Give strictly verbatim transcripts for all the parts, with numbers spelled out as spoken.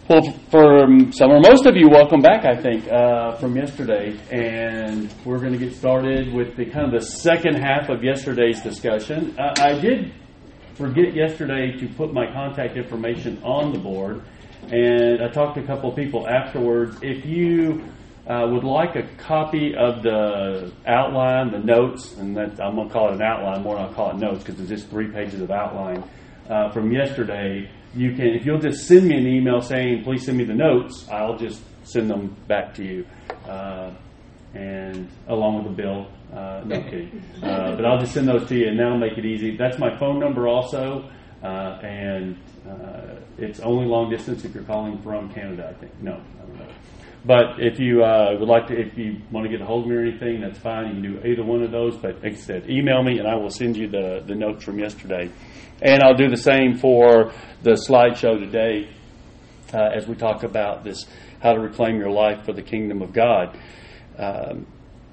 Well, for some or most of you, welcome back, I think, uh, from yesterday. And we're going to get started with the kind of the second half of yesterday's discussion. Uh, I did forget yesterday to put my contact information on the board. And I talked to a couple of people afterwards. If you uh, would like a copy of the outline, the notes, and that, I'm going to call it an outline more than I'll call it notes because it's just three pages of outline uh, from yesterday, you can, if you'll just send me an email saying, please send me the notes, I'll just send them back to you. Uh, and along with the bill. Uh, no kidding. Uh, but I'll just send those to you and that'll make it easy. That's my phone number also. Uh, and uh, it's only long distance if you're calling from Canada, I think. No, I don't know. But if you uh, would like to, if you want to get a hold of me or anything, that's fine. You can do either one of those. But like I said, email me and I will send you the, the notes from yesterday. And I'll do the same for the slideshow today uh, as we talk about this, how to reclaim your life for the kingdom of God. Um,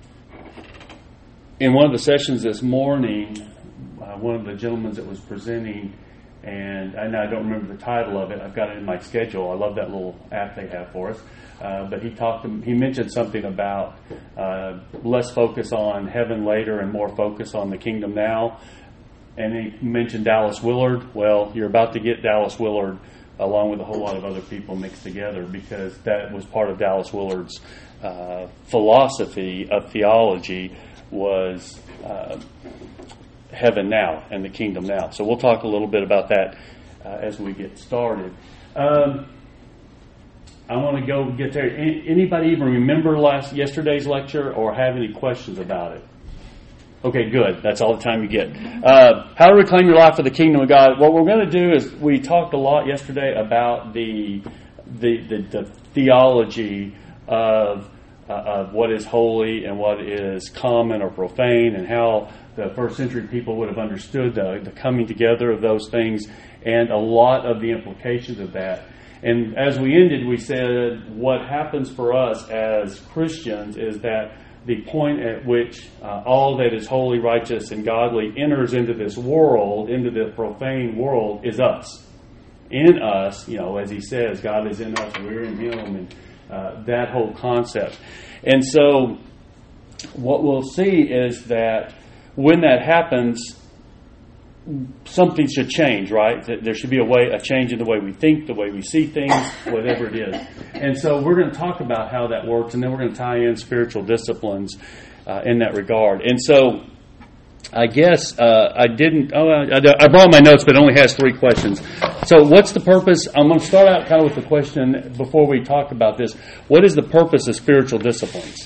in one of the sessions this morning, uh, one of the gentlemen that was presenting, and I, I don't remember the title of it. I've got it in my schedule. I love that little app they have for us. Uh, but he talked. He mentioned something about uh, less focus on heaven later and more focus on the kingdom now. And he mentioned Dallas Willard. Well, you're about to get Dallas Willard along with a whole lot of other people mixed together because that was part of Dallas Willard's uh, philosophy of theology was uh, heaven now and the kingdom now. So we'll talk a little bit about that uh, as we get started. Um, I want to go get there. Anybody even remember last yesterday's lecture or have any questions about it? Okay, good. That's all the time you get. Uh, how to reclaim your life for the kingdom of God. What we're going to do is we talked a lot yesterday about the the, the, the theology of uh, of what is holy and what is common or profane, and how the first century people would have understood the, the coming together of those things, and a lot of the implications of that. And as we ended, we said what happens for us as Christians is that the point at which uh, all that is holy, righteous, and godly enters into this world, into the profane world, is us. In us, you know, as he says, God is in us, we're in him, and uh, that whole concept. And so what we'll see is that when that happens, something should change, right? There should be a way, a change in the way we think, the way we see things, whatever it is. And so we're going to talk about how that works, and then we're going to tie in spiritual disciplines uh, in that regard. And so I guess uh, I didn't, oh, I, I brought my notes, but it only has three questions. So what's the purpose? I'm going to start out kind of with the question before we talk about this. What is the purpose of spiritual disciplines?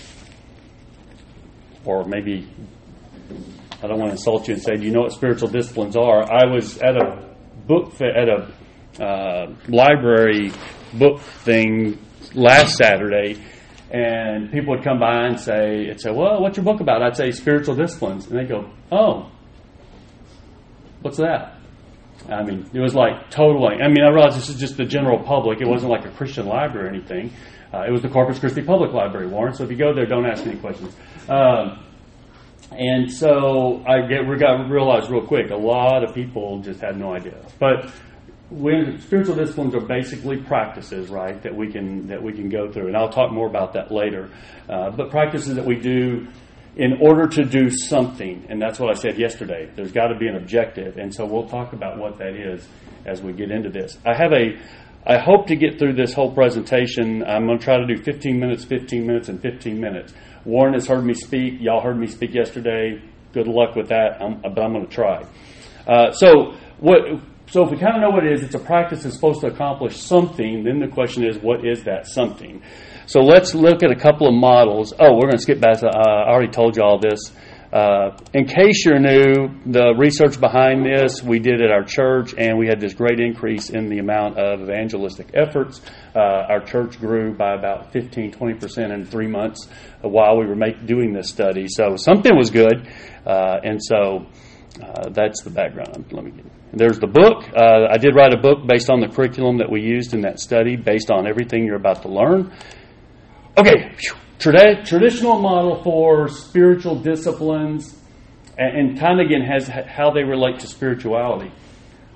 Or maybe I don't want to insult you and say, do you know what spiritual disciplines are? I was at a book, at a uh, library book thing last Saturday, and people would come by and say, and say, well, what's your book about? I'd say spiritual disciplines. And they'd go, oh, what's that? I mean, it was like totally, I mean, I realize this is just the general public. It wasn't like a Christian library or anything. Uh, it was the Corpus Christi Public Library, Warren. So if you go there, don't ask any questions. Um, And so I get we got realized real quick, a lot of people just had no idea. But when spiritual disciplines are basically practices, right, that we can that we can go through, and I'll talk more about that later. Uh, but practices that we do in order to do something, and that's what I said yesterday. There's got to be an objective, and so we'll talk about what that is as we get into this. I have a I hope to get through this whole presentation. I'm going to try to do fifteen minutes, fifteen minutes, and fifteen minutes. Warren has heard me speak. Y'all heard me speak yesterday. Good luck with that, I'm, but I'm going to try. Uh, so what? So if we kind of know what it is, it's a practice that's supposed to accomplish something. Then the question is, what is that something? So let's look at a couple of models. Oh, we're going to skip back to, uh, I already told you all this. Uh, in case you're new, the research behind this we did at our church, and we had this great increase in the amount of evangelistic efforts. Uh, our church grew by about fifteen, twenty percent in three months while we were make, doing this study. So something was good, uh, and so uh, that's the background. Let me get, there's the book. Uh, I did write a book based on the curriculum that we used in that study, based on everything you're about to learn. Okay, Trad- traditional model for spiritual disciplines, and, and kind of again has how they relate to spirituality.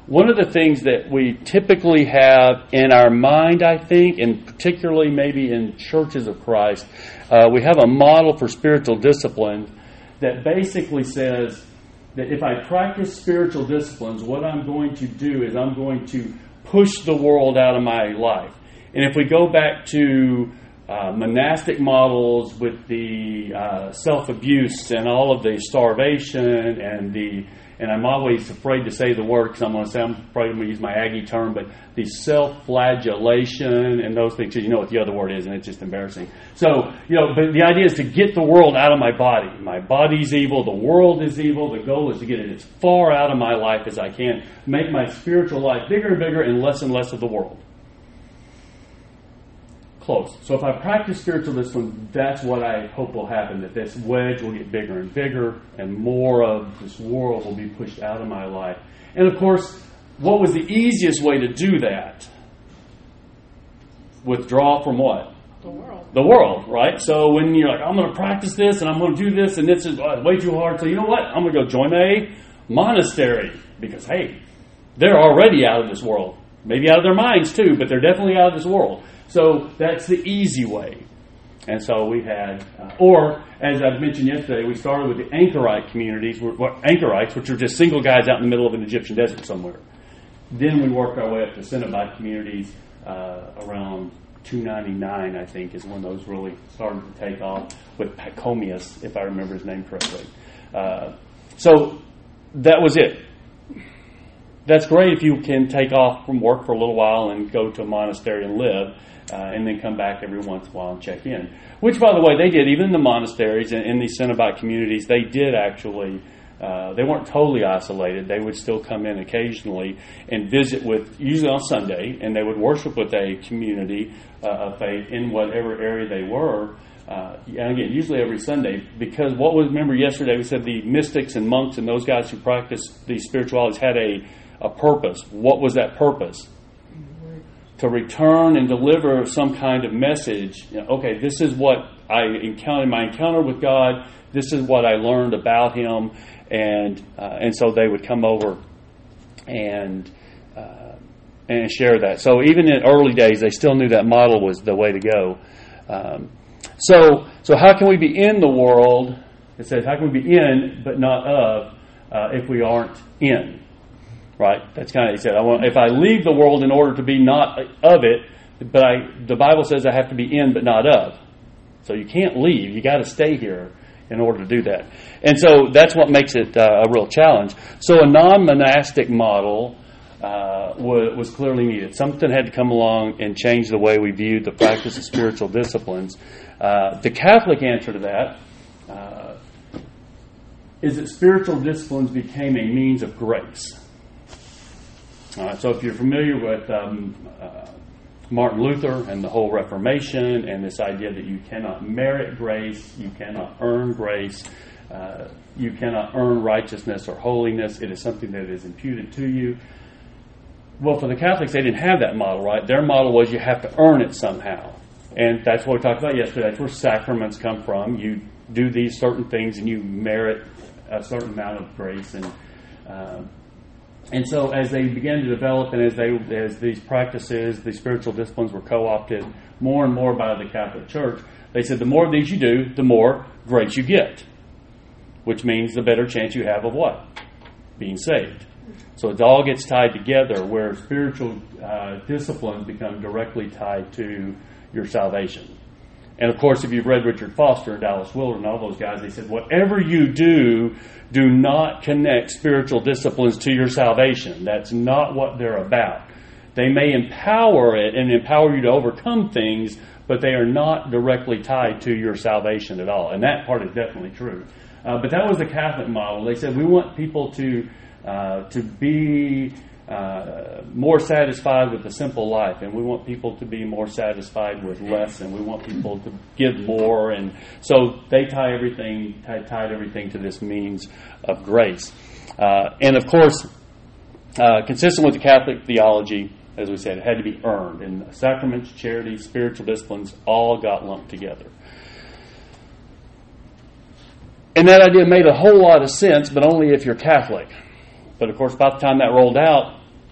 one of the things that we typically have in our mind, I think, and particularly maybe in churches of Christ, uh, we have a model for spiritual discipline that basically says that if I practice spiritual disciplines, what I'm going to do is I'm going to push the world out of my life. And if we go back to uh, monastic models with the uh, self-abuse and all of the starvation and the, and I'm always afraid to say the word because I'm going to say, I'm afraid I'm going to use my Aggie term, but the self-flagellation and those things, you know what the other word is, and it's just embarrassing. So, you know, but the idea is to get the world out of my body. My body's evil, the world is evil. The goal is to get it as far out of my life as I can, make my spiritual life bigger and bigger and less and less of the world. Close. So if I practice spiritual discipline, that's what I hope will happen, that this wedge will get bigger and bigger and more of this world will be pushed out of my life. And of course, what was the easiest way to do that? Withdraw from what? The world. The world, right? So when you're like, I'm going to practice this and I'm going to do this and this is way too hard. So you know what? I'm going to go join a monastery because, hey, they're already out of this world. Maybe out of their minds too, but they're definitely out of this world. So that's the easy way. And so we had, uh, or as I mentioned yesterday, we started with the anchorite communities, well, anchorites, which are just single guys out in the middle of an Egyptian desert somewhere. Then we worked our way up to Cenobite communities uh, around two ninety-nine, I think, is when those really started to take off with Pachomius, if I remember his name correctly. Uh, so that was it. That's great if you can take off from work for a little while and go to a monastery and live, uh, and then come back every once in a while and check in. Which, by the way, they did. Even in the monasteries and in these Cenobite communities, they did actually, uh, they weren't totally isolated. They would still come in occasionally and visit with, usually on Sunday, and they would worship with a community uh, of faith in whatever area they were. Uh, and again, usually every Sunday, because what was, remember yesterday we said the mystics and monks and those guys who practiced these spiritualities had a A purpose. What was that purpose? To return and deliver some kind of message. You know, okay, this is what I encountered, my encounter with God. This is what I learned about Him, and uh, and so they would come over and uh, and share that. So even in early days, they still knew that model was the way to go. Um, so so how can we be in the world? It says how can we be in but not of uh, if we aren't in? Right, that's kind of, he said, I want, if I leave the world in order to be not of it, but I, the Bible says I have to be in but not of. So you can't leave. You got to stay here in order to do that. And so that's what makes it uh, a real challenge. So a non-monastic model uh, was, was clearly needed. Something had to come along and change the way we viewed the practice of spiritual disciplines. Uh, the Catholic answer to that uh, is that spiritual disciplines became a means of grace. Uh, so if you're familiar with um, uh, Martin Luther and the whole Reformation and this idea that you cannot merit grace, you cannot earn grace, uh, you cannot earn righteousness or holiness, it is something that is imputed to you. Well, for the Catholics, they didn't have that model, right? Their model was you have to earn it somehow. And that's what we talked about yesterday. That's where sacraments come from. You do these certain things and you merit a certain amount of grace. And uh, And so as they began to develop and as they as these practices, these spiritual disciplines were co-opted more and more by the Catholic Church, they said the more of these you do, the more grace you get. Which means the better chance you have of what? Being saved. So it all gets tied together where spiritual uh, disciplines become directly tied to your salvation. And of course, if you've read Richard Foster and Dallas Willard and all those guys, they said, whatever you do, do not connect spiritual disciplines to your salvation. That's not what they're about. They may empower it and empower you to overcome things, but they are not directly tied to your salvation at all. And that part is definitely true. Uh, but that was the Catholic model. They said we want people to uh, to be uh, more satisfied with the simple life, and we want people to be more satisfied with less, and we want people to give more. And so they tie everything tied, tied everything to this means of grace. Uh, and of course, uh, consistent with the Catholic theology, as we said, it had to be earned. And sacraments, charity, spiritual disciplines all got lumped together. And that idea made a whole lot of sense, but only if you're Catholic. But of course, by the time that rolled out,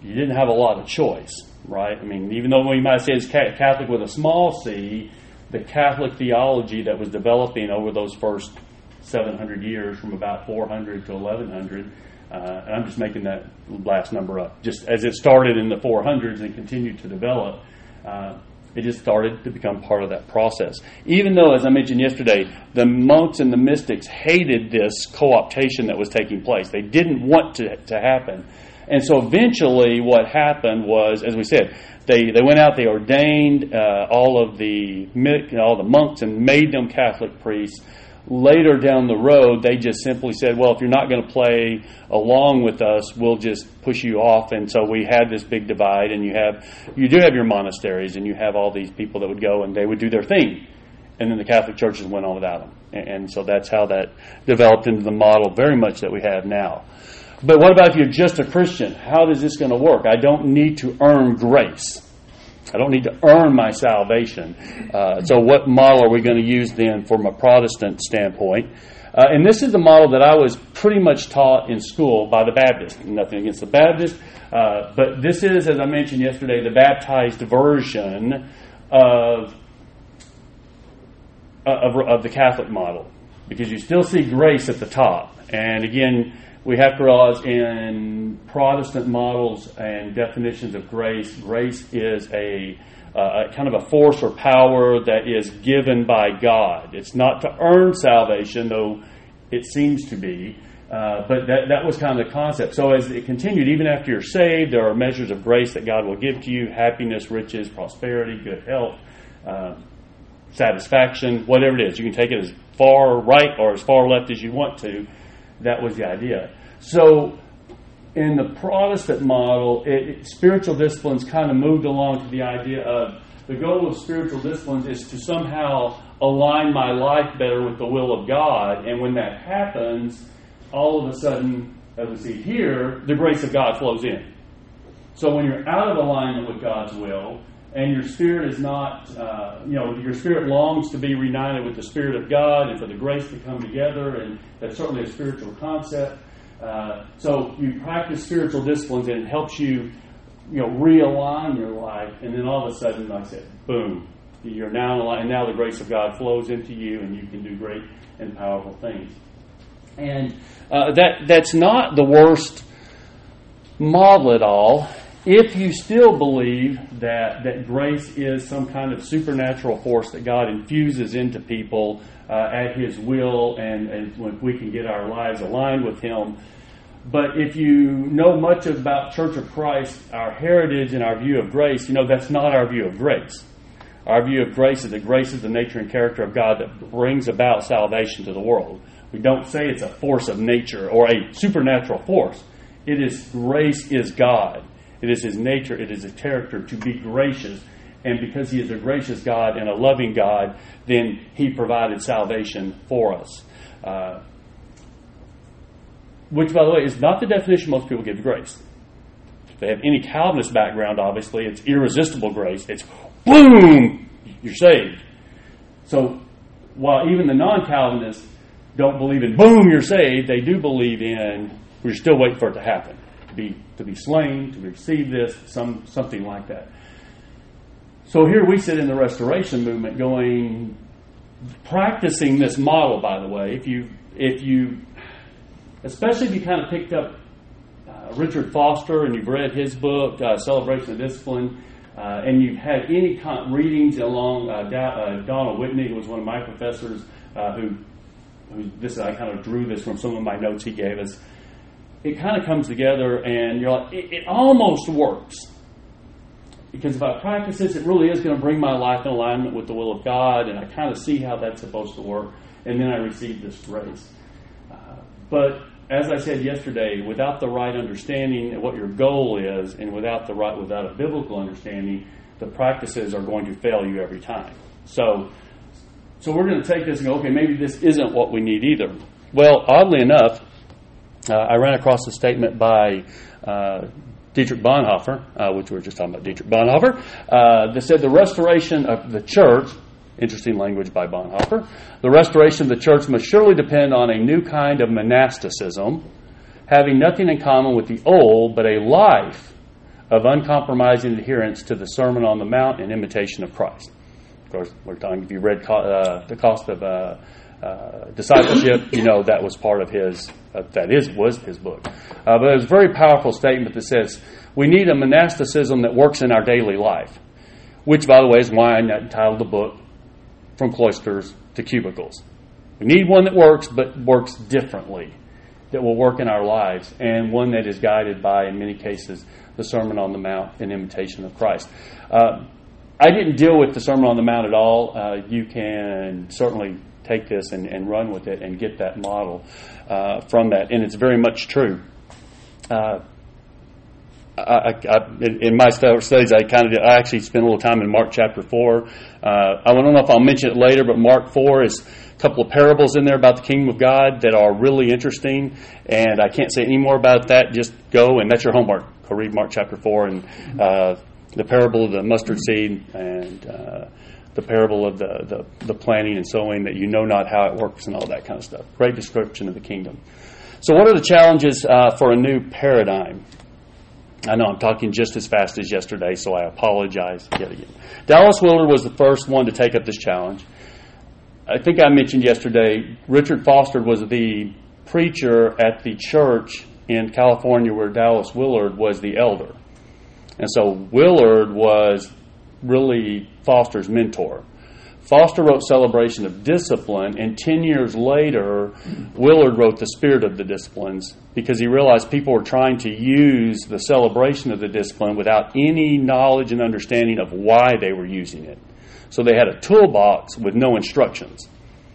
you didn't have a lot of choice, right? I mean, even though we might say it's Catholic with a small c, the Catholic theology that was developing over those first seven hundred years, from about four hundred to eleven hundred, uh, and I'm just making that last number up, just as it started in the four hundreds and continued to develop, uh, it just started to become part of that process. Even though, as I mentioned yesterday, the monks and the mystics hated this co-optation that was taking place. They didn't want to to happen. And so eventually what happened was, as we said, they, they went out, they ordained uh, all of the all the monks and made them Catholic priests. Later down the road, they just simply said, well, if you're not going to play along with us, we'll just push you off. And so we had this big divide, and you have you do have your monasteries, and you have all these people that would go and they would do their thing. And then the Catholic churches went on without them. And, and so that's how that developed into the model very much that we have now. But what about if you're just a Christian? How is this going to work? I don't need to earn grace. I don't need to earn my salvation. Uh, so what model are we going to use then from a Protestant standpoint? Uh, and this is the model that I was pretty much taught in school by the Baptists. Nothing against the Baptists. Uh, but this is, as I mentioned yesterday, the baptized version of, of, of the Catholic model. Because you still see grace at the top. And again, we have to realize in Protestant models and definitions of grace, grace is a, uh, a kind of a force or power that is given by God. It's not to earn salvation, though it seems to be. Uh, but that, that was kind of the concept. So as it continued, even after you're saved, there are measures of grace that God will give to you: happiness, riches, prosperity, good health, uh, satisfaction, whatever it is. You can take it as far right or as far left as you want to. That was the idea. So in the Protestant model, it, it, spiritual disciplines kind of moved along to the idea of the goal of spiritual disciplines is to somehow align my life better with the will of God. And when that happens, all of a sudden, as we see here, the grace of God flows in. So when you're out of alignment with God's will, and your spirit is not, uh, you know, your spirit longs to be reunited with the Spirit of God and for the grace to come together, and that's certainly a spiritual concept. Uh, so you practice spiritual disciplines, and it helps you, you know, realign your life, and then all of a sudden, like I said, boom, you're now aligned, and now the grace of God flows into you, and you can do great and powerful things. And uh, that that's not the worst model at all. If you still believe that, that grace is some kind of supernatural force that God infuses into people uh, at His will, and, and when we can get our lives aligned with Him. But if you know much about Church of Christ, our heritage and our view of grace, you know that's not our view of grace. Our view of grace is that grace is the nature and character of God that brings about salvation to the world. We don't say it's a force of nature or a supernatural force. It is grace is God. It is His nature, it is His character to be gracious. And because He is a gracious God and a loving God, then He provided salvation for us. Uh, which, by the way, is not the definition most people give to grace. If they have any Calvinist background, obviously, it's irresistible grace. It's boom, you're saved. So while even the non-Calvinists don't believe in boom, you're saved, they do believe in we're still waiting for it to happen. Be, to be slain, to receive this, some something like that. So here we sit in the Restoration movement going, practicing this model, by the way, if you, if you especially if you kind of picked up uh, Richard Foster and you've read his book, uh, Celebration of Discipline, uh, and you've had any kind of readings along uh, da- uh, Donald Whitney, who was one of my professors, uh, who, who this I kind of drew this from some of my notes he gave us. It kind of comes together, and you're like, it, it almost works. Because if I practice this, it really is going to bring my life in alignment with the will of God, and I kind of see how that's supposed to work, and then I receive this grace. Uh, but as I said yesterday, without the right understanding of what your goal is, and without the right, without a biblical understanding, the practices are going to fail you every time. So, so we're going to take this and go, okay, maybe this isn't what we need either. Well, oddly enough, Uh, I ran across a statement by uh, Dietrich Bonhoeffer, uh, which we were just talking about Dietrich Bonhoeffer, uh, that said the restoration of the church, interesting language by Bonhoeffer, the restoration of the church must surely depend on a new kind of monasticism, having nothing in common with the old, but a life of uncompromising adherence to the Sermon on the Mount and imitation of Christ. Of course, we're talking, if you read uh, The Cost of uh, uh, Discipleship, you know that was part of his, uh, that is was his book. Uh, but it was a very powerful statement that says, we need a monasticism that works in our daily life, which, by the way, is why I entitled the book, From Cloisters to Cubicles. We need one that works, but works differently, that will work in our lives, and one that is guided by, in many cases, the Sermon on the Mount and imitation of Christ. Uh, I didn't deal with the Sermon on the Mount at all. Uh, you can certainly take this and, and run with it and get that model uh, from that, and it's very much true. Uh, I, I, in my studies, I kind of did, I actually spent a little time in Mark chapter four. Uh, I don't know if I'll mention it later, but Mark four is a couple of parables in there about the kingdom of God that are really interesting, and I can't say any more about that. Just go, and that's your homework. Go read Mark chapter four and uh, the parable of the mustard seed and uh, the parable of the, the, the planting and sowing, that you know not how it works and all that kind of stuff. Great description of the kingdom. So what are the challenges uh, for a new paradigm? I know I'm talking just as fast as yesterday, so I apologize yet again. Dallas Willard was the first one to take up this challenge. I think I mentioned yesterday, Richard Foster was the preacher at the church in California where Dallas Willard was the elder. And so Willard was really Foster's mentor. Foster wrote Celebration of Discipline, and ten years later, Willard wrote The Spirit of the Disciplines, because he realized people were trying to use the celebration of the discipline without any knowledge and understanding of why they were using it. So they had a toolbox with no instructions.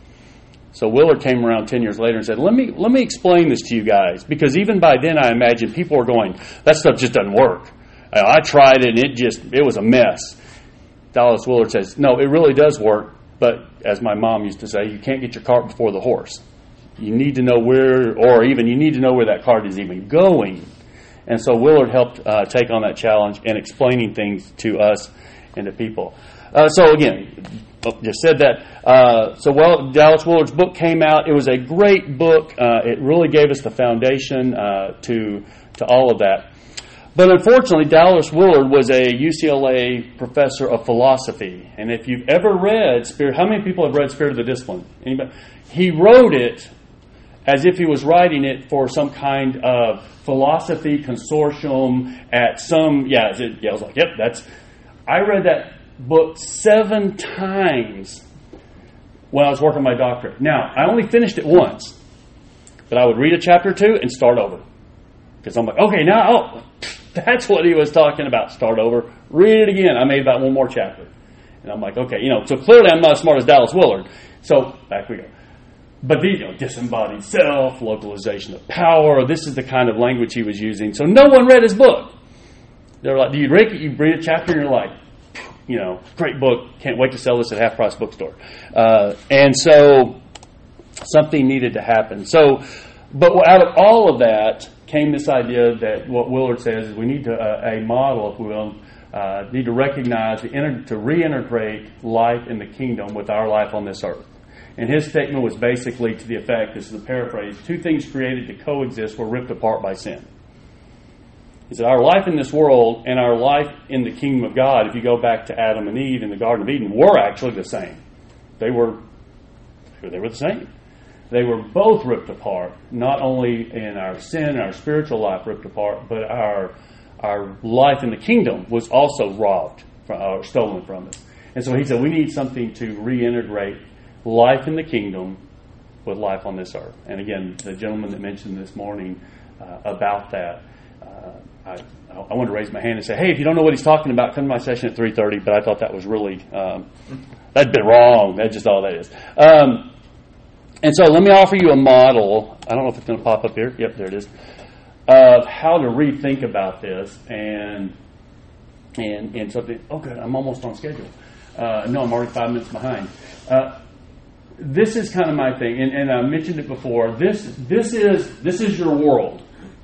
So Willard came around ten years later and said, let me let me explain this to you guys, because even by then I imagine people were going, that stuff just doesn't work. I tried it and it just, it was a mess. Dallas Willard says, no, it really does work, but as my mom used to say, you can't get your cart before the horse. You need to know where, or even you need to know where that cart is even going. And so Willard helped uh, take on that challenge and explaining things to us and to people. Uh, so again, just said that. Uh, so well, Dallas Willard's book came out. It was a great book. Uh, it really gave us the foundation uh, to to all of that. But unfortunately, Dallas Willard was a U C L A professor of philosophy. And if you've ever read Spirit, how many people have read Spirit of the Discipline? Anybody? He wrote it as if he was writing it for some kind of philosophy consortium at some, yeah, it, yeah I was like, yep, that's, I read that book seven times when I was working my doctorate. Now, I only finished it once, but I would read a chapter or two and start over. Because I'm like, okay, now, oh, that's what he was talking about. Start over, read it again. I made about one more chapter. And I'm like, okay, you know, so clearly I'm not as smart as Dallas Willard. So, back we go. But these, you know, disembodied self, localization of power, this is the kind of language he was using. So no one read his book. They're like, do you read it? You read a chapter and you're like, you know, great book, can't wait to sell this at Half Price Bookstore. Uh, and so something needed to happen. So, but out of all of that came this idea that what Willard says is we need to, uh, a model, if we will, uh, need to recognize, the inter- to reintegrate life in the kingdom with our life on this earth. And his statement was basically to the effect, this is a paraphrase, two things created to coexist were ripped apart by sin. He said our life in this world and our life in the kingdom of God, if you go back to Adam and Eve in the Garden of Eden, were actually the same. They were, they were the same. They were both ripped apart, not only in our sin, our spiritual life ripped apart, but our our life in the kingdom was also robbed from, or stolen from us. And so he said we need something to reintegrate life in the kingdom with life on this earth. And again, the gentleman that mentioned this morning uh, about that, uh, I, I wanted to raise my hand and say, hey, if you don't know what he's talking about, come to my session at three thirty. But I thought that was really, um, that'd been wrong. That's just all that is. Um, and so let me offer you a model. I don't know if it's going to pop up here. Yep, there it is. Of how to rethink about this and and and something. Oh, good. I'm almost on schedule. Uh, no, I'm already five minutes behind. Uh, this is kind of my thing, and, and I mentioned it before. This this is this is your world.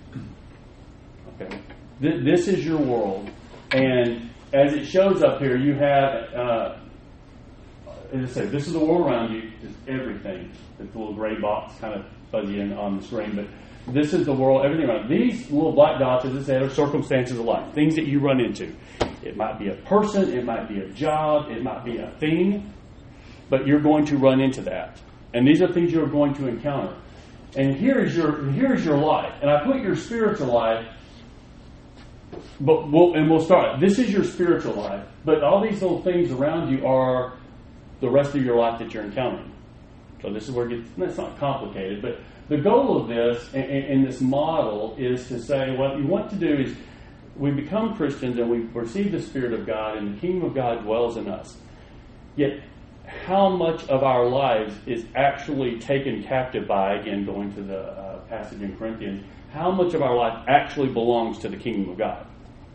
Okay, Th- this is your world, and as it shows up here, you have. Uh, as I said, this is the world around you. Just everything. This little gray box kind of fuzzy in on the screen, but This is the world, everything around. These little black dots, as I said, are circumstances of life, things that you run into. It might be a person, it might be a job, it might be a thing, but you're going to run into that. And these are things you're going to encounter. And here's your here's your life. And I put your spiritual life, but we'll, and we'll start. This is your spiritual life, but all these little things around you are the rest of your life that you're encountering. So this is where it gets, it's not complicated, but the goal of this in, in this model is to say what you want to do is we become Christians and we receive the Spirit of God and the kingdom of God dwells in us. Yet how much of our lives is actually taken captive by, again, going to the uh, passage in Corinthians, how much of our life actually belongs to the kingdom of God?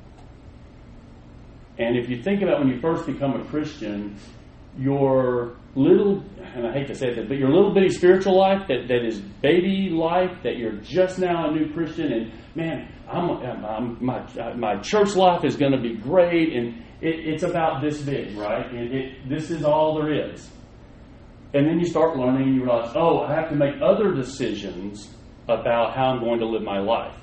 And if you think about when you first become a Christian, your little, and I hate to say this, but your little bitty spiritual life that, that is baby life, that you're just now a new Christian, and man, I'm, I'm, my my church life is going to be great, and it, it's about this big, right? And it, this is all there is. And then you start learning, and you realize, oh, I have to make other decisions about how I'm going to live my life.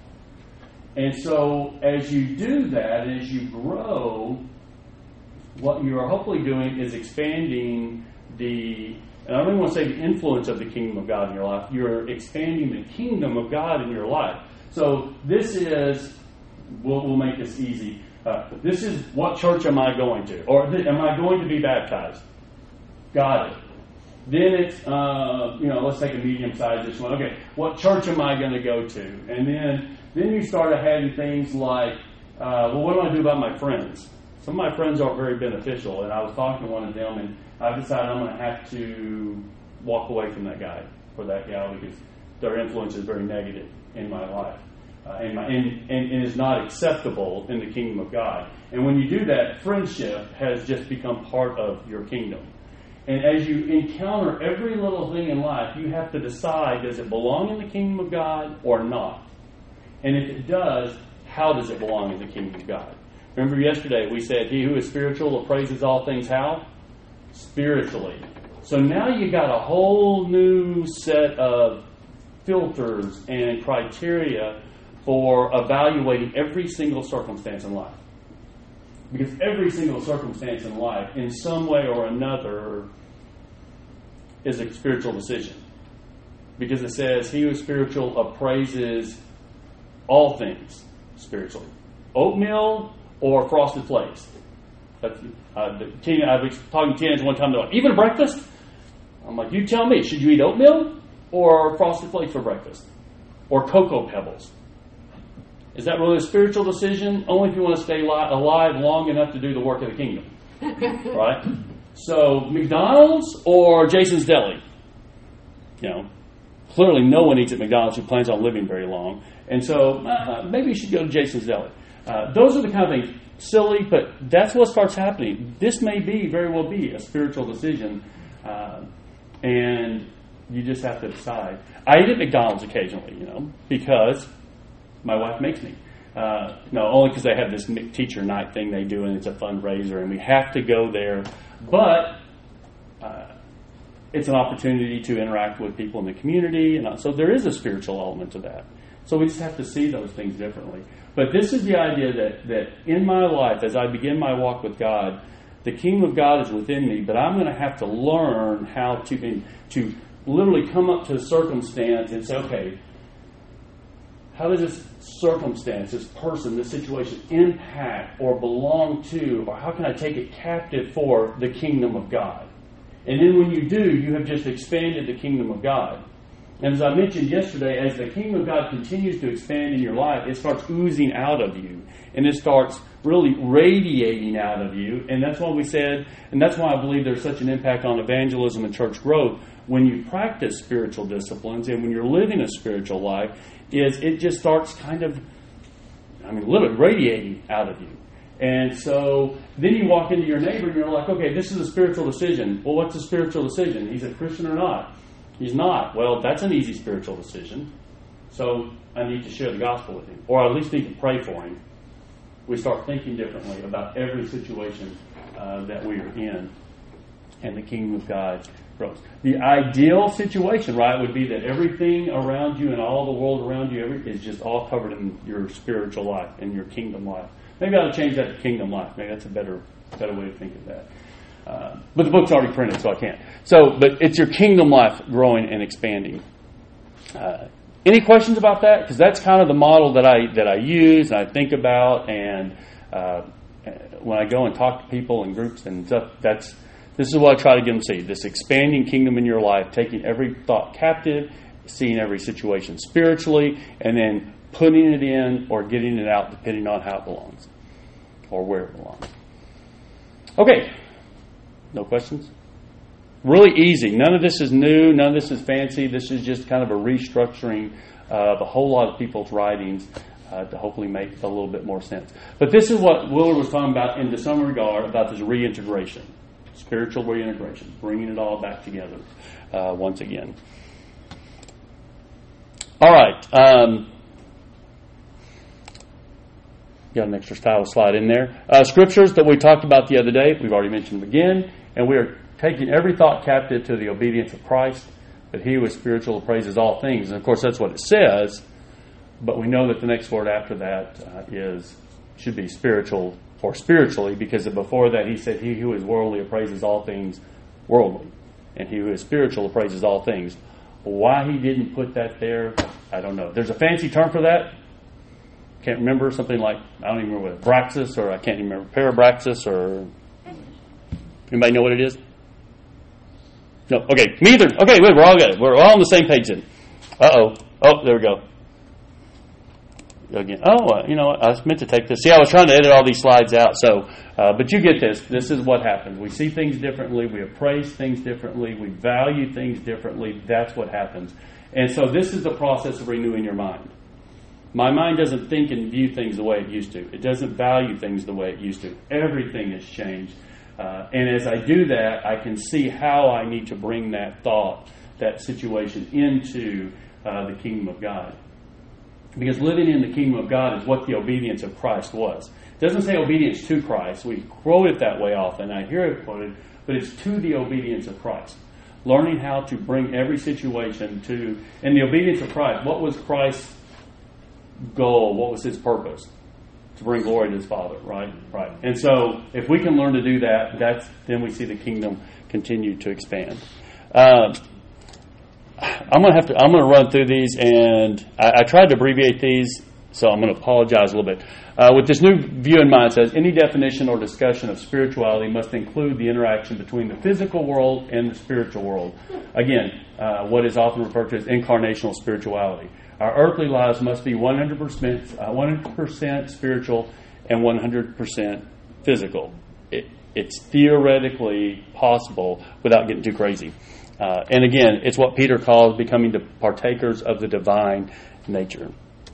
And so, as you do that, as you grow, what you are hopefully doing is expanding the, and I don't even want to say the influence of the kingdom of God in your life, you're expanding the kingdom of God in your life. So this is, we'll, we'll make this easy, uh, this is what church am I going to? Or th- am I going to be baptized? Got it. Then it's, uh, you know, let's take a medium-sized this one. Okay, what church am I going to go to? And then, then you start having things like, uh, well, what do I do about my friends? Some of my friends aren't very beneficial, and I was talking to one of them, and I've decided I'm going to have to walk away from that guy or that gal because their influence is very negative in my life, uh, and, my, and, and, and is not acceptable in the kingdom of God. And when you do that, friendship has just become part of your kingdom. And as you encounter every little thing in life, you have to decide, does it belong in the kingdom of God or not? And if it does, how does it belong in the kingdom of God? Remember yesterday we said, he who is spiritual appraises all things how? Spiritually. So now you got a whole new set of filters and criteria for evaluating every single circumstance in life. Because every single circumstance in life, in some way or another, is a spiritual decision. Because it says, he who is spiritual appraises all things spiritually. Oatmeal or Frosted Flakes. That's, uh, the teen, I was talking to teenagers one time, they're like, even breakfast? I'm like, you tell me, should you eat oatmeal or Frosted Flakes for breakfast? Or Cocoa Pebbles? Is that really a spiritual decision? Only if you want to stay li- alive long enough to do the work of the kingdom. Right? So, McDonald's or Jason's Deli? You know, clearly no one eats at McDonald's who plans on living very long. And so, uh, maybe you should go to Jason's Deli. Uh, those are the kind of things, silly, but that's what starts happening. This may be, very well be, a spiritual decision, uh, and you just have to decide. I eat at McDonald's occasionally, you know, because my wife makes me. Uh, no, only because they have this teacher night thing they do, and it's a fundraiser, and we have to go there. But uh, it's an opportunity to interact with people in the community, and so there is a spiritual element to that. So we just have to see those things differently. But this is the idea that, that in my life, as I begin my walk with God, the kingdom of God is within me, but I'm going to have to learn how to, to literally come up to a circumstance and say, okay, how does this circumstance, this person, this situation impact or belong to, or how can I take it captive for the kingdom of God? And then when you do, you have just expanded the kingdom of God. And as I mentioned yesterday, as the kingdom of God continues to expand in your life, it starts oozing out of you. And it starts really radiating out of you. And that's why we said, and that's why I believe there's such an impact on evangelism and church growth. When you practice spiritual disciplines and when you're living a spiritual life, is it just starts kind of, I mean, literally radiating out of you. And so then you walk into your neighbor and you're like, okay, this is a spiritual decision. Well, what's a spiritual decision? He's a Christian or not? He's not. Well, that's an easy spiritual decision. So I need to share the gospel with him, or at least need to pray for him. We start thinking differently about every situation uh, that we are in. and the kingdom of God grows. The ideal situation, right, would be that everything around you and all the world around you every, is just all covered in your spiritual life, in your kingdom life. Maybe I ought to change that to kingdom life. Maybe that's a better better way to think of that. Uh, but the book's already printed, so I can't. So, but it's your kingdom life growing and expanding. Uh, any questions about that? Because that's kind of the model that I that I use and I think about, and uh, when I go and talk to people in groups and stuff, that's this is what I try to get them to see: this expanding kingdom in your life, taking every thought captive, seeing every situation spiritually, and then putting it in or getting it out, depending on how it belongs or where it belongs. Okay, no questions? Really easy. None of this is new. None of this is fancy. This is just kind of a restructuring of a whole lot of people's writings uh, to hopefully make a little bit more sense. But this is what Willard was talking about in some regard about this reintegration, spiritual reintegration, bringing it all back together uh, once again. All right. Um, got an extra style slide in there. Uh, scriptures that we talked about the other day, we've already mentioned them again, and we are taking every thought captive to the obedience of Christ, that he who is spiritual appraises all things. And of course that's what it says, but we know that the next word after that uh, is should be spiritual or spiritually, because before that he said he who is worldly appraises all things worldly, and he who is spiritual appraises all things. Why he didn't put that there, I don't know. There's a fancy term for that. Can't remember, something like, I don't even remember what, Braxis, or I can't even remember, Parabraxis, or anybody know what it is? No, okay, me either. Okay, wait, we're all good. We're all on the same page then. Uh-oh. Oh, there we go. Again. Oh, uh, you know what? I was meant to take this. See, I was trying to edit all these slides out. So, uh, but you get this. This is what happens. We see things differently. We appraise things differently. We value things differently. That's what happens. And so this is the process of renewing your mind. My mind doesn't think and view things the way it used to. It doesn't value things the way it used to. Everything has changed. Uh, and as I do that, I can see how I need to bring that thought, that situation into uh, the kingdom of God. Because living in the kingdom of God is what the obedience of Christ was. It doesn't say obedience to Christ. We quote it that way often. I hear it quoted, but it's to the obedience of Christ. Learning how to bring every situation to, and the obedience of Christ. What was Christ's goal? What was his purpose? To bring glory to his Father, right? Right. And so, if we can learn to do that, that's then we see the kingdom continue to expand. Uh, I'm gonna have to. I'm gonna run through these, and I, I tried to abbreviate these, so I'm gonna apologize a little bit. Uh, with this new view in mind, it says any definition or discussion of spirituality must include the interaction between the physical world and the spiritual world. Again, uh, what is often referred to as incarnational spirituality. Our earthly lives must be one hundred percent, uh, one hundred percent spiritual and one hundred percent physical. It, it's theoretically possible without getting too crazy. Uh, and again, it's what Peter calls becoming the partakers of the divine nature.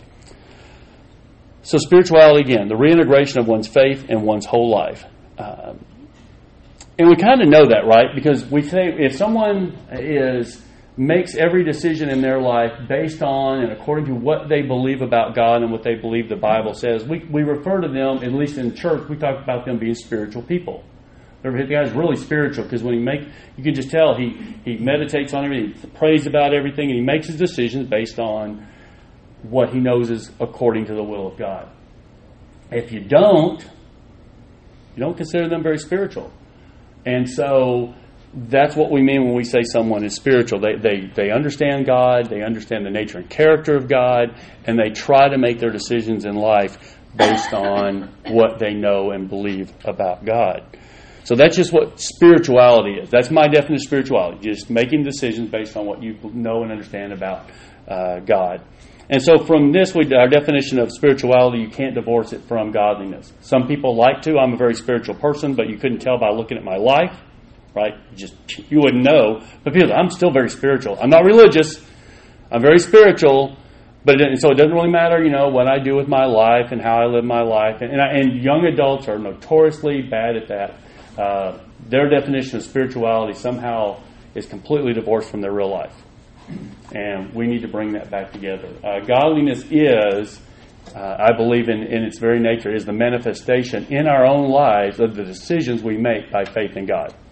So spirituality, again, the reintegration of one's faith and one's whole life. Um, and we kind of know that, right? Because we say if someone is makes every decision in their life based on and according to what they believe about God and what they believe the Bible says, we, we refer to them, at least in church, we talk about them being spiritual people. The guy's really spiritual because when he make, you can just tell he, he meditates on everything, he prays about everything, and he makes his decisions based on what he knows is according to the will of God. If you don't, you don't consider them very spiritual. And so that's what we mean when we say someone is spiritual. They, they they understand God, they understand the nature and character of God, and they try to make their decisions in life based on what they know and believe about God. So that's just what spirituality is. That's my definition of spirituality, just making decisions based on what you know and understand about uh, God. And so from this, we, our definition of spirituality, you can't divorce it from godliness. Some people like to. I'm a very spiritual person, but you couldn't tell by looking at my life. Right? Just you wouldn't know. But people, I'm still very spiritual. I'm not religious. I'm very spiritual. But it, so it doesn't really matter, you know, what I do with my life and how I live my life. And, and, I, and young adults are notoriously bad at that. Uh, their definition of spirituality somehow is completely divorced from their real life. And we need to bring that back together. Uh, godliness is, uh, I believe in, in its very nature, is the manifestation in our own lives of the decisions we make by faith in God.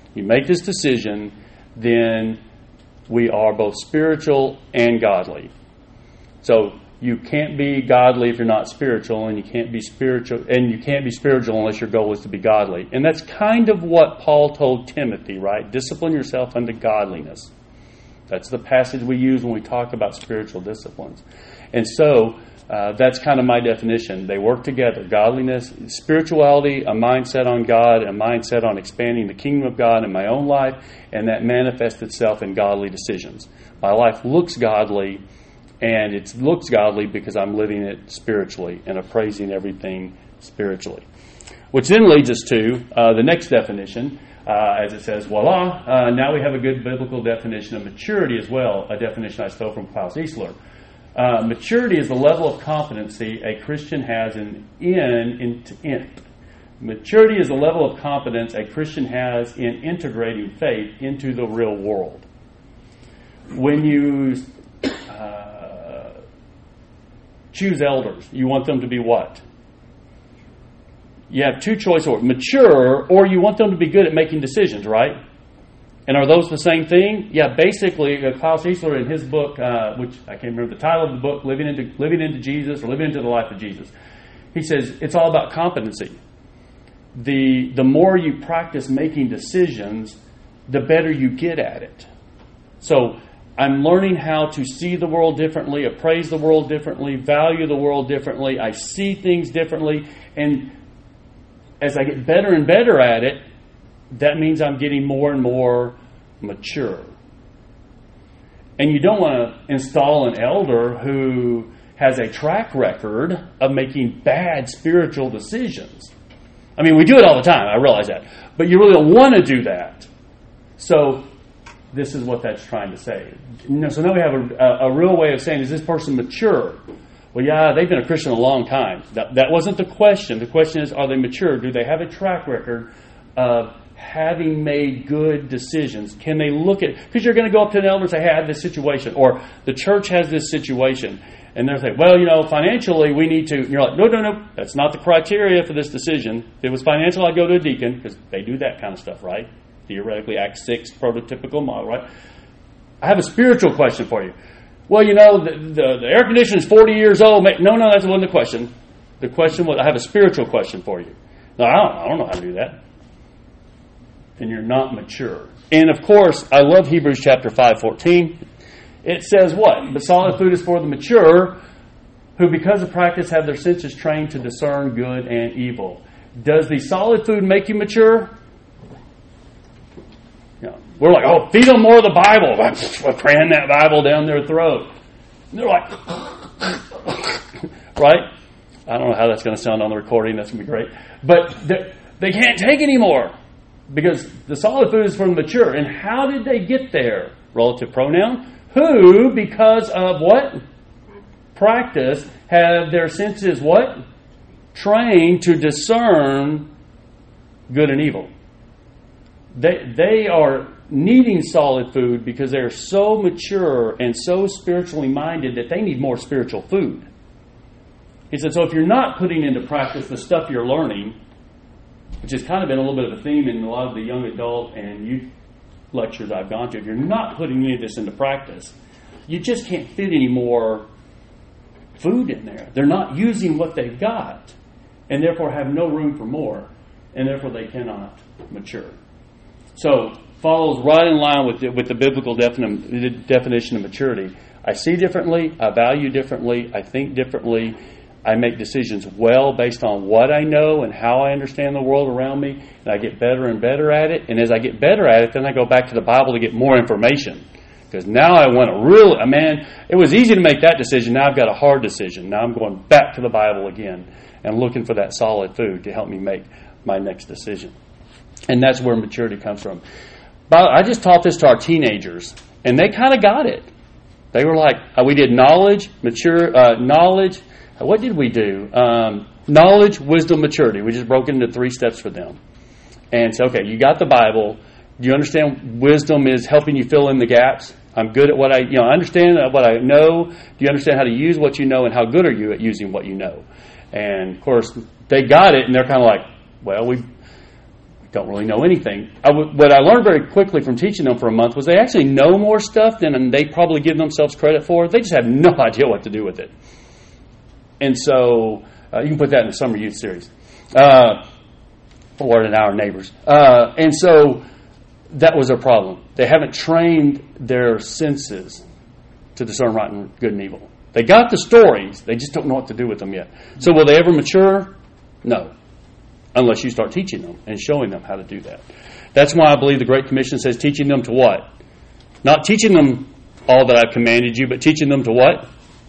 you make this decision, then we are both spiritual and godly. So you can't be godly if you're not spiritual, and you can't be spiritual, and you can't be spiritual unless your goal is to be godly. And that's kind of what Paul told Timothy, right? Discipline yourself unto godliness. That's the passage we use when we talk about spiritual disciplines. And so uh, that's kind of my definition. They work together. Godliness, spirituality, a mindset on God, a mindset on expanding the kingdom of God in my own life, and that manifests itself in godly decisions. My life looks godly, and it looks godly because I'm living it spiritually and appraising everything spiritually. Which then leads us to uh, the next definition. Uh, as it says, voila, uh, now we have a good biblical definition of maturity as well, a definition I stole from Klaus Eisler. Uh, maturity is the level of competency a Christian has in, in, in, in. Maturity is the level of competence a Christian has in integrating faith into the real world. When you uh, choose elders, you want them to be what? You have two choices: mature, or you want them to be good at making decisions, right? And are those the same thing? Yeah, basically, uh, Klaus Eisler in his book, uh, which I can't remember the title of the book, Living into Living into Jesus, or Living into the Life of Jesus, he says it's all about competency. The the more you practice making decisions, the better you get at it. So I'm learning how to see the world differently, appraise the world differently, value the world differently. I see things differently, and as I get better and better at it, that means I'm getting more and more mature. And you don't want to install an elder who has a track record of making bad spiritual decisions. I mean, we do it all the time, I realize that. But you really don't want to do that. So this is what that's trying to say. So now we have a, a, a real way of saying, is this person mature? Well, yeah, they've been a Christian a long time. That, that wasn't the question. The question is, are they mature? Do they have a track record of having made good decisions? Can they look at... Because you're going to go up to an elder and say, hey, I have this situation. Or the church has this situation. And they'll say, well, you know, financially we need to... And you're like, no, no, no. That's not the criteria for this decision. If it was financial, I'd go to a deacon. Because they do that kind of stuff, right? Theoretically, Acts six, prototypical model, right? I have a spiritual question for you. Well, you know, the, the, the air conditioner is forty years old. No, no, that wasn't the question. The question was, I have a spiritual question for you. No, I don't, I don't know how to do that. Then you're not mature. And of course, I love Hebrews chapter five fourteen. It says what? But solid food is for the mature, who because of practice have their senses trained to discern good and evil. Does the solid food make you mature? You know, we're like, oh, feed them more of the Bible. We're cramming that Bible down their throat. And they're like, right? I don't know how that's going to sound on the recording. That's going to be great. But they can't take anymore because the solid food is for the mature. And how did they get there? Relative pronoun. Who, because of what? Practice, have their senses what? Trained to discern good and evil. They they are needing solid food because they're so mature and so spiritually minded that they need more spiritual food. He said, so if you're not putting into practice the stuff you're learning, which has kind of been a little bit of a theme in a lot of the young adult and youth lectures I've gone to, if you're not putting any of this into practice, you just can't fit any more food in there. They're not using what they've got and therefore have no room for more, and therefore they cannot mature. So, follows right in line with the, with the biblical defini- definition of maturity. I see differently, I value differently, I think differently, I make decisions well based on what I know and how I understand the world around me, and I get better and better at it. And as I get better at it, then I go back to the Bible to get more information. Because now I want to really, man, it was easy to make that decision. Now I've got a hard decision. Now I'm going back to the Bible again and looking for that solid food to help me make my next decision. And that's where maturity comes from. But I just taught this to our teenagers, and they kind of got it. They were like, uh, we did knowledge, mature, uh, knowledge. What did we do? Um, knowledge, wisdom, maturity. We just broke it into three steps for them. And so, okay, you got the Bible. Do you understand wisdom is helping you fill in the gaps? I'm good at what I, you know, I understand what I know. Do you understand how to use what you know, and how good are you at using what you know? And of course, they got it, and they're kind of like, well, we don't really know anything. I w- what I learned very quickly from teaching them for a month was they actually know more stuff than they probably give themselves credit for. They just have no idea what to do with it. And so uh, you can put that in the summer youth series. Uh, or in our neighbors. Uh, and so that was a problem. They haven't trained their senses to discern right and good and evil. They got the stories, they just don't know what to do with them yet. So will they ever mature? No. Unless you start teaching them and showing them how to do that. That's why I believe the Great Commission says teaching them to what? Not teaching them all that I've commanded you, but teaching them to what?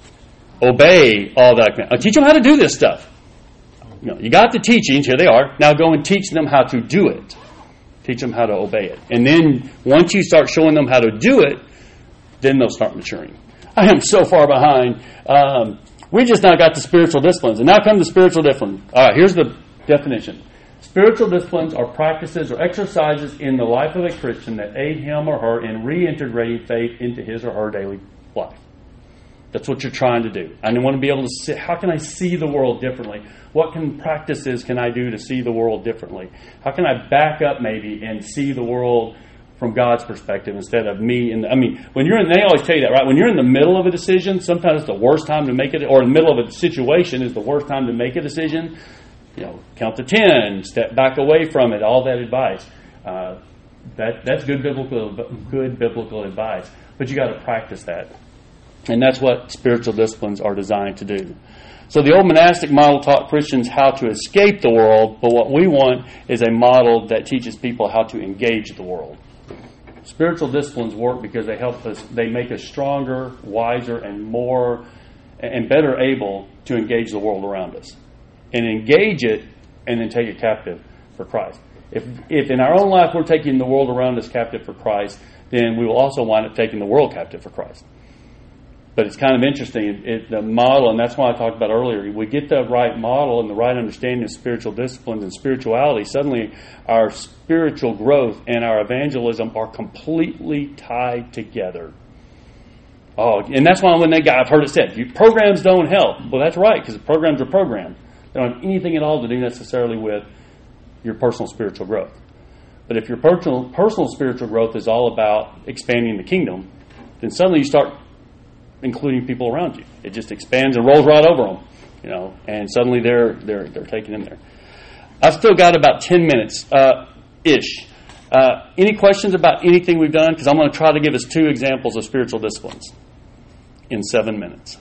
Obey all that I've commanded. I'll teach them how to do this stuff. You know, you got the teachings, here they are. Now go and teach them how to do it. Teach them how to obey it. And then once you start showing them how to do it, then they'll start maturing. I am so far behind. Um, we just now got the spiritual disciplines. And now come the spiritual disciplines. All right, here's the definition. Spiritual disciplines are practices or exercises in the life of a Christian that aid him or her in reintegrating faith into his or her daily life. That's what you're trying to do. I want to be able to see, how can I see the world differently? What can practices can I do to see the world differently? How can I back up maybe and see the world from God's perspective instead of me? And I mean, when you're in, they always tell you that, right? When you're in the middle of a decision, sometimes it's the worst time to make it, or in the middle of a situation is the worst time to make a decision. You know, count to ten, step back away from it. All that advice. Uh, that that's good biblical good biblical advice. But you got to practice that. And that's what spiritual disciplines are designed to do. So the old monastic model taught Christians how to escape the world, but what we want is a model that teaches people how to engage the world. Spiritual disciplines work because they help us, they make us stronger, wiser, and more, and better able to engage the world around us. And engage it, and then take it captive for Christ. If, if in our own life we're taking the world around us captive for Christ, then we will also wind up taking the world captive for Christ. But it's kind of interesting, it, the model, and that's why I talked about earlier, we get the right model and the right understanding of spiritual disciplines and spirituality, suddenly our spiritual growth and our evangelism are completely tied together. Oh, and that's why when they got, I've heard it said, you, programs don't help. Well, that's right, because programs are programs. They don't have anything at all to do necessarily with your personal spiritual growth. But if your personal, personal spiritual growth is all about expanding the kingdom, then suddenly you start including people around you. It just expands and rolls right over them, you know, and suddenly they're they're they're taken in there. I've still got about ten minutes uh, ish. Uh, any questions about anything we've done? Because I'm going to try to give us two examples of spiritual disciplines in seven minutes.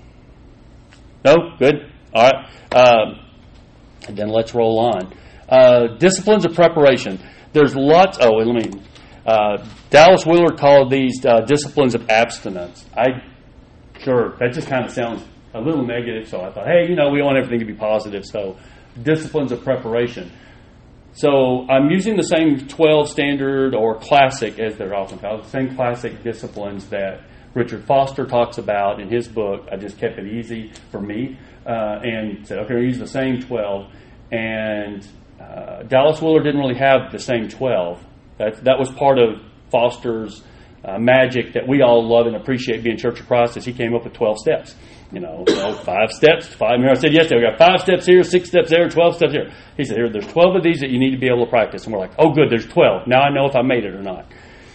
No? Good? All right. Uh, and then let's roll on. Uh, disciplines of preparation. There's lots. Oh, let me. Uh, Dallas Willard called these uh, disciplines of abstinence. I Sure, that just kind of sounds a little negative, so I thought, hey, you know, we want everything to be positive, so disciplines of preparation. So I'm using the same twelve standard or classic, as they're often called, the same classic disciplines that Richard Foster talks about in his book. I just kept it easy for me uh, and said, okay, I'll use the same twelve. And uh, Dallas Willard didn't really have the same twelve. That, that was part of Foster's Uh, magic that we all love and appreciate being Church of Christ, is he came up with twelve steps. You know, so five steps. Five. Remember I said yesterday, we got five steps here, six steps there, twelve steps here. He said, here, there's twelve of these that you need to be able to practice. And we're like, oh, good, there's twelve. Now I know if I made it or not.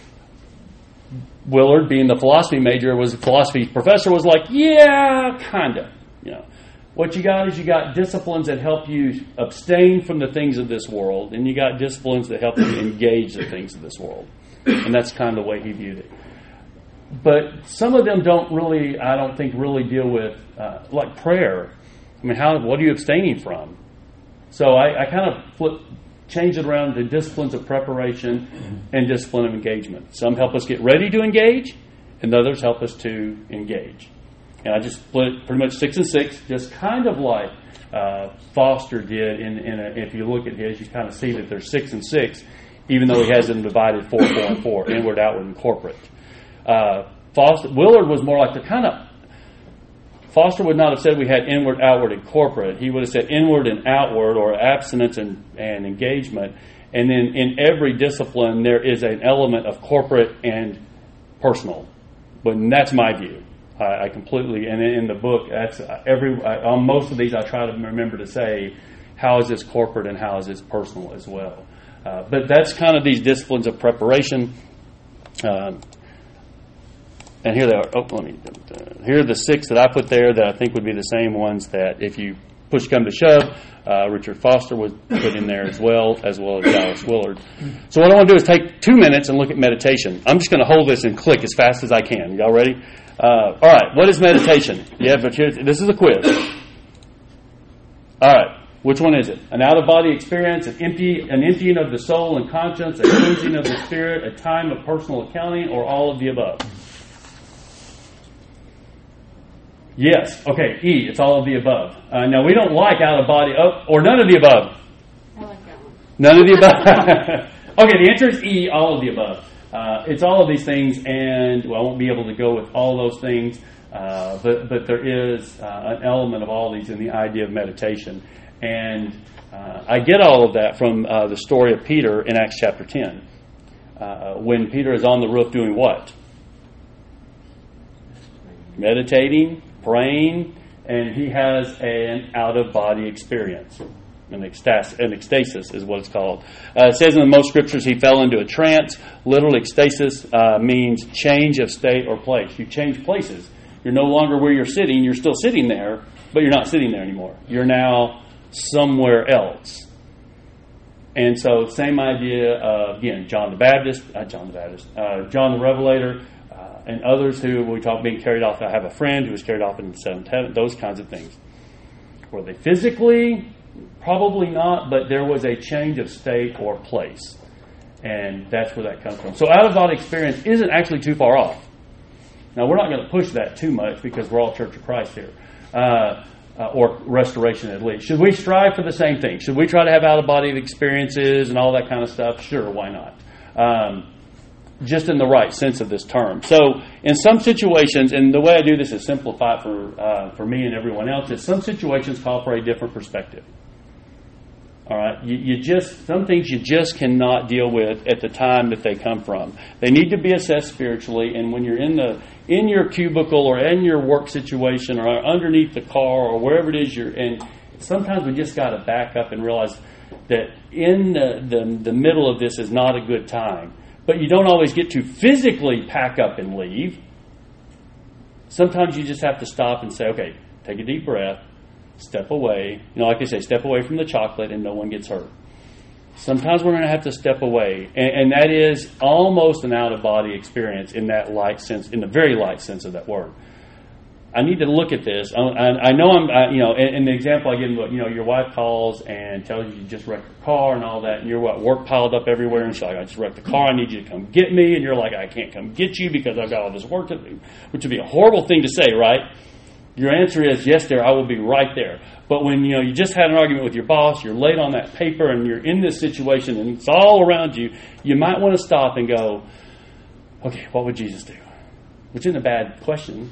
Willard, being the philosophy major, was a philosophy professor, was like, yeah, kind of. You know, what you got is you got disciplines that help you abstain from the things of this world, and you got disciplines that help you engage the things of this world. And that's kind of the way he viewed it. But some of them don't really, I don't think, really deal with, uh, like prayer. I mean, how? What are you abstaining from? So I, I kind of flip, change it around to disciplines of preparation and discipline of engagement. Some help us get ready to engage, and others help us to engage. And I just split it pretty much six and six, just kind of like uh, Foster did. In, in a, if you look at his, you kind of see that there's six and six, even though he has them divided four, four, and four, inward, outward, and corporate. Uh, Foster, Willard was more like the kind of, Foster would not have said we had inward, outward, and corporate. He would have said inward and outward, or abstinence and, and engagement. And then in every discipline, there is an element of corporate and personal. But that's my view. I, I completely, and in the book, that's every I, on most of these, I try to remember to say, how is this corporate and how is this personal as well. Uh, but that's kind of these disciplines of preparation. Um, and here they are. Oh, let me. Uh, here are the six that I put there that I think would be the same ones that if you push come to shove, uh, Richard Foster was put in there as well, as well as Dallas Willard. So what I want to do is take two minutes and look at meditation. I'm just going to hold this and click as fast as I can. Y'all ready? Uh, all right. What is meditation? Yeah, but here, this is a quiz. All right. Which one is it? An out-of-body experience, an empty, an emptying of the soul and conscience, a cleansing of the spirit, a time of personal accounting, or all of the above? Yes. Okay. E. It's all of the above. Uh, now, we don't like out-of-body, oh, or none of the above. I like that one. None of the above. Okay. The answer is E. All of the above. Uh, it's all of these things, and well, I won't be able to go with all those things, uh, but but there is uh, an element of all these in the idea of meditation, and uh, I get all of that from uh, the story of Peter in Acts chapter ten, uh, when Peter is on the roof doing what? Meditating. Praying, and he has an out-of-body experience. An ecstasis, an ecstasis is what it's called. Uh, it says in most scriptures he fell into a trance. Literal ecstasis uh, means change of state or place. You change places. You're no longer where you're sitting. You're still sitting there, but you're not sitting there anymore. You're now somewhere else. And so, same idea, uh, again, John the Baptist, uh, John the Baptist, uh, John the Revelator, and others who we talk being carried off. I have a friend who was carried off in the seventh heaven, those kinds of things. Were they physically? Probably not, but there was a change of state or place. And that's where that comes from. So out-of-body experience isn't actually too far off. Now, we're not going to push that too much because we're all Church of Christ here. Uh, uh, or restoration at least. Should we strive for the same thing? Should we try to have out-of-body experiences and all that kind of stuff? Sure, why not? Um, just in the right sense of this term. So in some situations, and the way I do this is simplify it for uh, for me and everyone else, is some situations call for a different perspective. All right, you, you just some things you just cannot deal with at the time that they come from. They need to be assessed spiritually, and when you're in the in your cubicle or in your work situation or underneath the car or wherever it is you're in, sometimes we just got to back up and realize that in the, the the middle of this is not a good time. But you don't always get to physically pack up and leave. Sometimes you just have to stop and say, okay, take a deep breath, step away. You know, like I say, step away from the chocolate and no one gets hurt. Sometimes we're going to have to step away. And, and that is almost an out-of-body experience in that light sense, in the very light sense of that word. I need to look at this. I, I know I'm, I, you know, in, in the example I give, you know, your wife calls and tells you you just wrecked the car and all that, and you're what, work piled up everywhere, and she's like, I just wrecked the car, I need you to come get me, and you're like, I can't come get you because I've got all this work to do, which would be a horrible thing to say, right? Your answer is, yes, dear, I will be right there. But when, you know, you just had an argument with your boss, you're late on that paper, and you're in this situation, and it's all around you, you might want to stop and go, okay, what would Jesus do? Which isn't a bad question,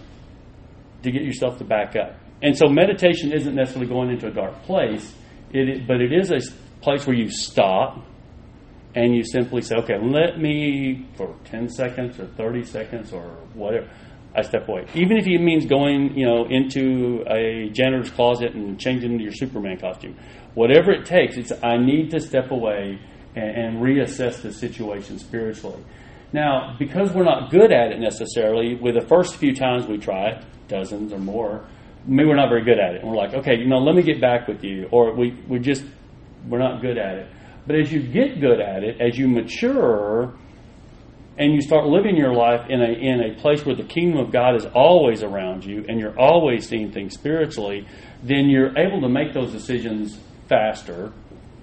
to get yourself to back up. And so meditation isn't necessarily going into a dark place, it, but it is a place where you stop and you simply say, okay, let me, for ten seconds or thirty seconds or whatever, I step away. Even if it means going, you know, into a janitor's closet and changing into your Superman costume. Whatever it takes, it's I need to step away and, and reassess the situation spiritually. Now, because we're not good at it necessarily, with the first few times we try it, dozens or more, maybe we're not very good at it. And we're like, okay, you know, let me get back with you. Or we, we just, we're not good at it. But as you get good at it, as you mature and you start living your life in a in a place where the kingdom of God is always around you and you're always seeing things spiritually, then you're able to make those decisions faster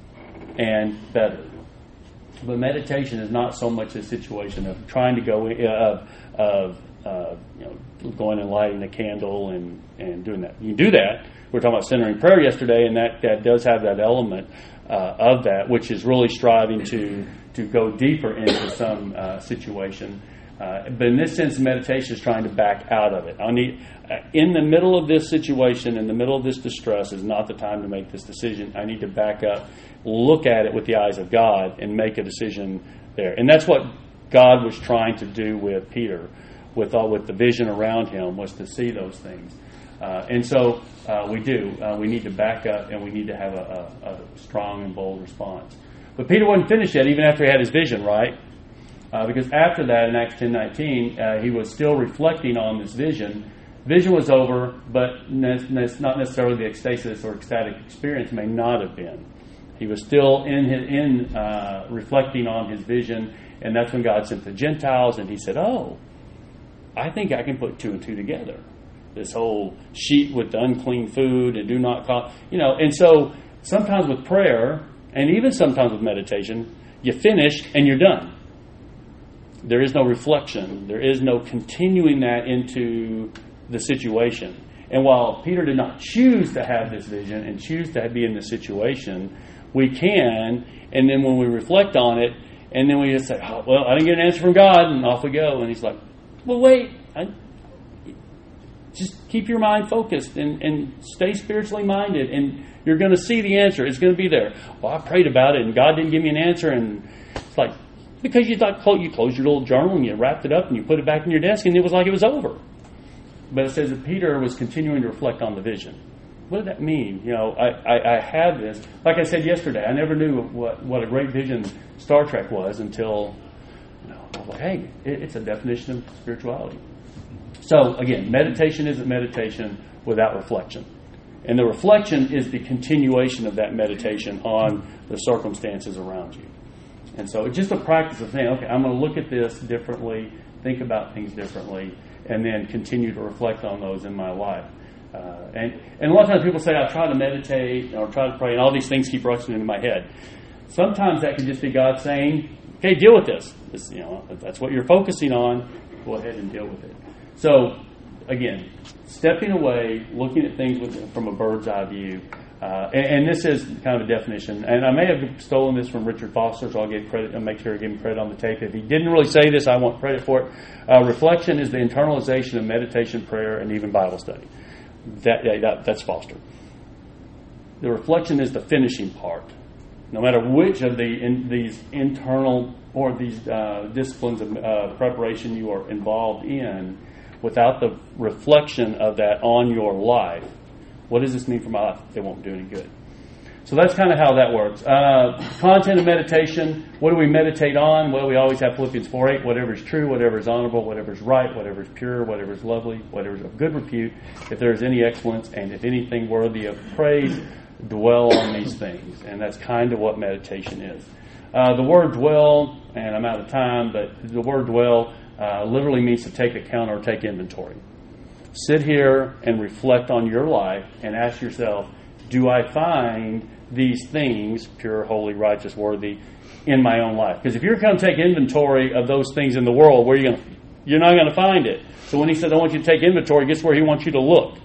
and better. But meditation is not so much a situation of trying to go, uh, of uh, you know, going and lighting a candle and, and doing that. You can do that. We were talking about centering prayer yesterday, and that, that does have that element uh, of that, which is really striving to to go deeper into some uh, situation. Uh, but in this sense, meditation is trying to back out of it. I need, uh, in the middle of this situation, in the middle of this distress, is not the time to make this decision. I need to back up, look at it with the eyes of God, and make a decision there. And that's what God was trying to do with Peter, with all with the vision around him, was to see those things. Uh, and so uh, we do. Uh, we need to back up, and we need to have a, a, a strong and bold response. But Peter wasn't finished yet, even after he had his vision, right? Uh, because after that, in Acts ten nineteen, uh, he was still reflecting on this vision. Vision was over, but ne- ne- not necessarily the ecstasis or ecstatic experience may not have been. He was still in his, in uh, reflecting on his vision, and that's when God sent the Gentiles, and he said, "Oh, I think I can put two and two together. This whole sheet with the unclean food and do not call, you know." And so sometimes with prayer, and even sometimes with meditation, you finish and you're done. There is no reflection. There is no continuing that into the situation. And while Peter did not choose to have this vision and choose to be in this situation, we can, and then when we reflect on it, and then we just say, "Oh, well, I didn't get an answer from God," and off we go. And he's like, "Well, wait, I, just keep your mind focused and, and stay spiritually minded, and you're going to see the answer. It's going to be there." "Well, I prayed about it, and God didn't give me an answer." And it's like, because you thought you closed your little journal and you wrapped it up and you put it back in your desk, and it was like it was over. But it says that Peter was continuing to reflect on the vision. What did that mean? You know, I, I, I had this. Like I said yesterday, I never knew what, what a great vision Star Trek was until, you know, I was like, hey, it, it's a definition of spirituality. So, again, meditation isn't meditation without reflection. And the reflection is the continuation of that meditation on the circumstances around you. And so it's just a practice of saying, okay, I'm going to look at this differently, think about things differently, and then continue to reflect on those in my life. Uh, and, and a lot of times people say, I try to meditate or try to pray, and all these things keep rushing into my head. Sometimes that can just be God saying, okay, deal with this. this you know, if that's what you're focusing on, go ahead and deal with it. So, again, stepping away, looking at things with, from a bird's eye view. Uh, and, and this is kind of a definition. And I may have stolen this from Richard Foster, so I'll give credit. I'll make sure I give him credit on the tape. If he didn't really say this, I want credit for it. Uh, reflection is the internalization of meditation, prayer, and even Bible study. That, that that's Foster. The reflection is the finishing part. No matter which of the in, these internal or these uh, disciplines of uh, preparation you are involved in, without the reflection of that on your life, what does this mean for my life? It won't do any good. So that's kind of how that works. Uh, content of meditation. What do we meditate on? Well, we always have Philippians four eight. Whatever is true, whatever is honorable, whatever is right, whatever is pure, whatever is lovely, whatever is of good repute, if there is any excellence, and if anything worthy of praise, dwell on these things. And that's kind of what meditation is. Uh, the word dwell, and I'm out of time, but the word dwell uh, literally means to take account or take inventory. Sit here and reflect on your life and ask yourself, do I find these things, pure, holy, righteous, worthy, in my own life? Because if you're going to take inventory of those things in the world, where are you going to, you're not going to find it. So when he says, I want you to take inventory, guess where he wants you to look?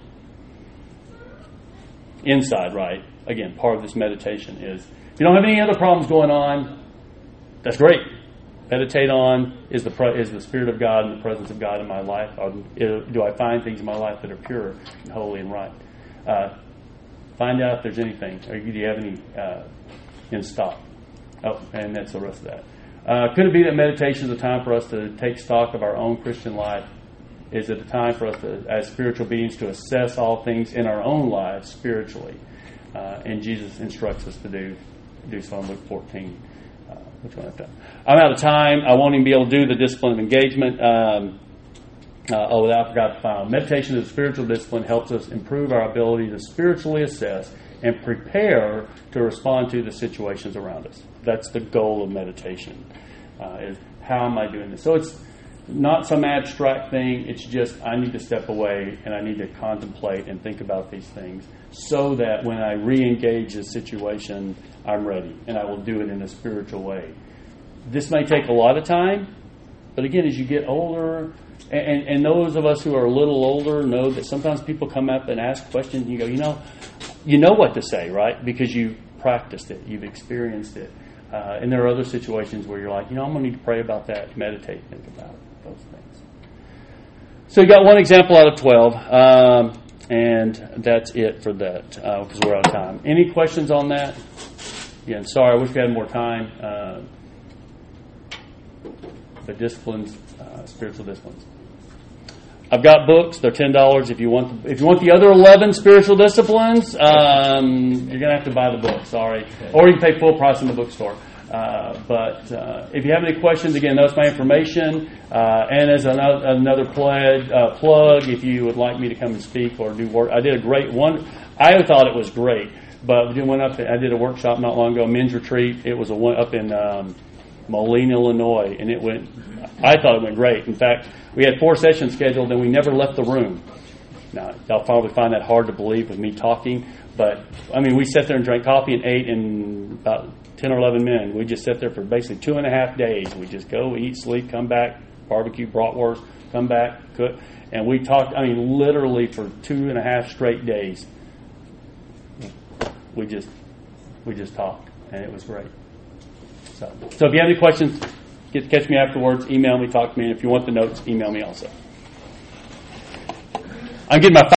Inside, right? Again, part of this meditation is, if you don't have any other problems going on, that's great. Meditate on, is the is the Spirit of God and the presence of God in my life? Or do I find things in my life that are pure and holy and right? Uh, find out if there's anything. Or do you have any uh, in stock? Oh, and that's the rest of that. Uh, could it be that meditation is a time for us to take stock of our own Christian life? Is it a time for us to, as spiritual beings, to assess all things in our own lives spiritually? Uh, and Jesus instructs us to do do so in Luke fourteen. Uh, which one I've done? I'm out of time. I won't even be able to do the discipline of engagement. Um, uh, oh, I forgot the final. Meditation as a spiritual discipline helps us improve our ability to spiritually assess and prepare to respond to the situations around us. That's the goal of meditation. Uh, is how am I doing this? So it's not some abstract thing. It's just I need to step away and I need to contemplate and think about these things so that when I re-engage the situation, I'm ready and I will do it in a spiritual way. This may take a lot of time, but again, as you get older, and, and those of us who are a little older know that sometimes people come up and ask questions and you go, you know, you know what to say, right? Because you've practiced it, you've experienced it. Uh, and there are other situations where you're like, you know, I'm going to need to pray about that, meditate, think about those things. So you got one example out of twelve, um, and that's it for that because uh, we're out of time. Any questions on that? Again, sorry, I wish we had more time. Uh, the disciplines, uh, spiritual disciplines. I've got books. They're ten dollars. If you want, the, if you want the other eleven spiritual disciplines, um, you're going to have to buy the book. Sorry, or you can pay full price in the bookstore. Uh, but uh, if you have any questions, again, that's my information. Uh, and as another, another pledge, uh, plug, if you would like me to come and speak or do work, I did a great one. I thought it was great, but we went up. I did a workshop not long ago, men's retreat. It was a one up in um, Moline, Illinois, and it went. I thought it went great. In fact, we had four sessions scheduled, and we never left the room. Now, y'all probably find that hard to believe with me talking, but I mean, we sat there and drank coffee and ate in about ten or eleven men. We just sat there for basically two and a half days. We just go, eat, sleep, come back, barbecue, bratwurst, come back, cook. And we talked, I mean, literally for two and a half straight days. We just we just talked, and it was great. So, so if you have any questions, get catch me afterwards, email me, talk to me. And if you want the notes, email me also. I'm getting my